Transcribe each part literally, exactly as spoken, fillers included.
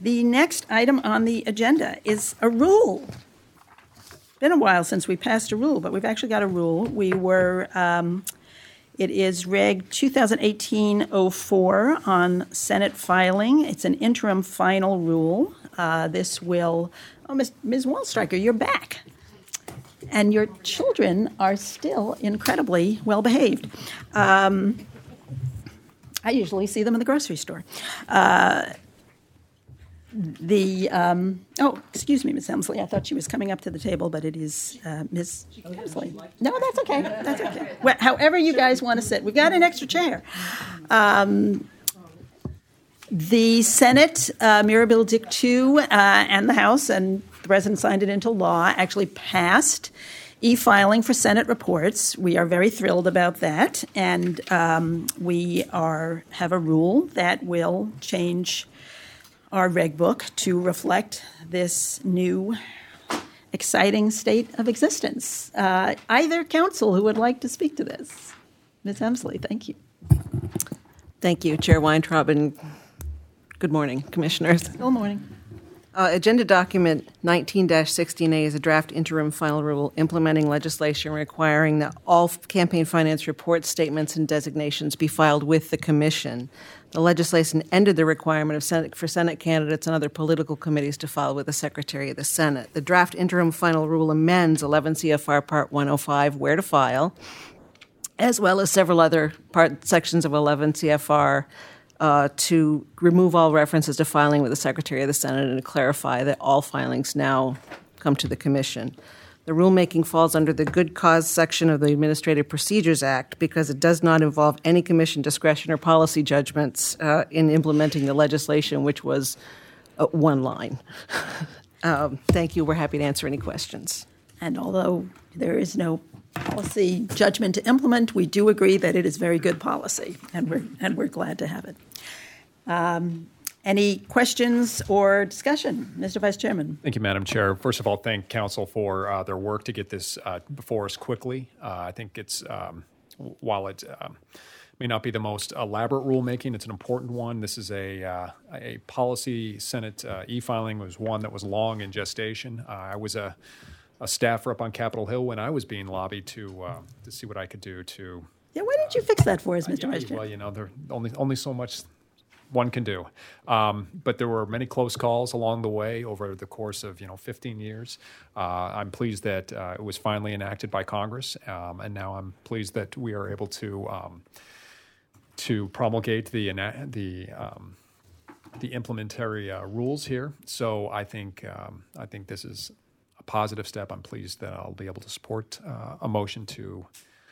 The next item on the agenda is a rule. Been a while since we passed a rule, but we've actually got a rule. We were, um, it is Reg twenty eighteen oh four on Senate filing. It's an interim final rule. Uh, this will, oh, Miz Miz Wallstreicher, you're back. And your children are still incredibly well behaved. Um, I usually see them in the grocery store. Uh, The, um, oh, excuse me, Miz Hemsley. I thought she was coming up to the table, but it is uh, Miz Hemsley. No, that's okay. That's okay. Well, however you guys want to sit. We've got an extra chair. Um, the Senate, uh, Mirror Bill Dick two, uh, and the House, and the President signed it into law, actually passed e-filing for Senate reports. We are very thrilled about that, and um, we are have a rule that will change our reg book to reflect this new, exciting state of existence. Uh, either council who would like to speak to this? Miz Hemsley, thank you. Thank you, Chair Weintraub, and good morning, Commissioners. Good morning. Uh, Agenda Document nineteen dash sixteen A is a draft interim final rule implementing legislation requiring that all campaign finance reports, statements, and designations be filed with the Commission. The legislation ended the requirement of Senate, for Senate candidates and other political committees to file with the Secretary of the Senate. The draft interim final rule amends eleven C F R Part one oh five, where to file, as well as several other part sections of eleven C F R uh, to remove all references to filing with the Secretary of the Senate and to clarify that all filings now come to the Commission. The rulemaking falls under the good cause section of the Administrative Procedures Act because it does not involve any commission discretion or policy judgments uh, in implementing the legislation, which was uh, one line. um, thank you. We're happy to answer any questions. And although there is no policy judgment to implement, we do agree that it is very good policy, and we're and we're glad to have it. Um, Any questions or discussion? Mister Vice Chairman. Thank you, Madam Chair. First of all, thank Council for uh, their work to get this uh, before us quickly. Uh, I think it's, um, while it um, may not be the most elaborate rulemaking, it's an important one. This is a, uh, a policy Senate uh, e-filing was one that was long in gestation. Uh, I was a, a staffer up on Capitol Hill when I was being lobbied to uh, to see what I could do to... Yeah, why didn't you fix that for us, Mister Uh, Vice yeah, Chairman? well, you know, there's only, only so much one can do. Um, but there were many close calls along the way over the course of, you know, fifteen years. Uh, I'm pleased that uh, it was finally enacted by Congress, um, and now I'm pleased that we are able to um, to promulgate the the um, the implementary uh, rules here. So I think um, I think this is a positive step. I'm pleased that I'll be able to support uh, a motion to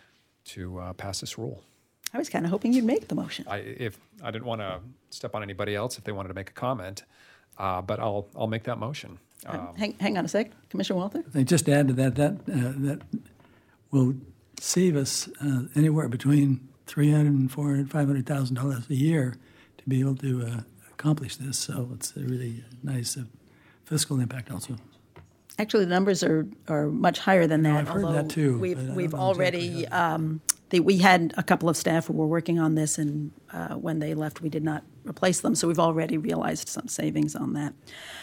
to uh, pass this rule. I was kind of hoping you'd make the motion. I, if I didn't want to step on anybody else if they wanted to make a comment, uh, but I'll I'll make that motion. Um, hang, hang on a sec, Commissioner Walther. I just to add to that that uh, that will save us uh, anywhere between three hundred and four hundred, five hundred thousand dollars a year to be able to uh, accomplish this. So it's a really nice uh, fiscal impact also. Actually, the numbers are, are much higher than that. I've heard that too, We've but I we've don't know already exactly um, the, we had a couple of staff who were working on this, and uh, when they left, we did not replace them. So we've already realized some savings on that.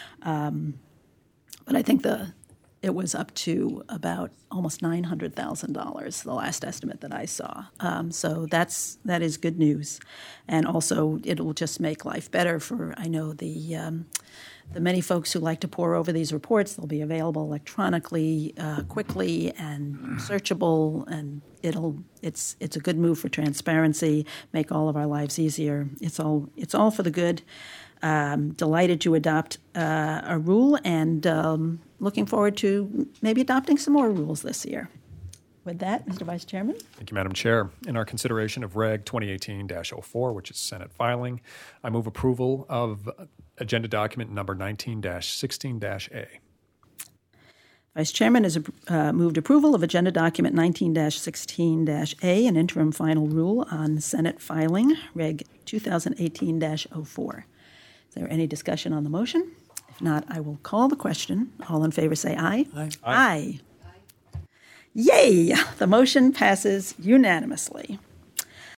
Um, but I think the it was up to about almost nine hundred thousand dollars, the last estimate that I saw. Um, so that's that is good news, and also it will just make life better for I know the. Um, The many folks who like to pore over these reports. They'll be available electronically, uh, quickly, and searchable. And it'll it's it's a good move for transparency. Make all of our lives easier. It's all it's all for the good. Um, delighted to adopt uh, a rule, and um, looking forward to maybe adopting some more rules this year. With that, Mister Vice Chairman. Thank you, Madam Chair. In our consideration of Reg twenty eighteen dash oh four, which is Senate filing, I move approval of Agenda Document Number nineteen dash sixteen dash A. Vice Chairman has uh, moved approval of Agenda Document nineteen dash sixteen dash A, an interim final rule on Senate filing, Reg twenty eighteen dash oh four. Is there any discussion on the motion? If not, I will call the question. All in favor say aye. Aye. Aye. Aye. Yay! The motion passes unanimously.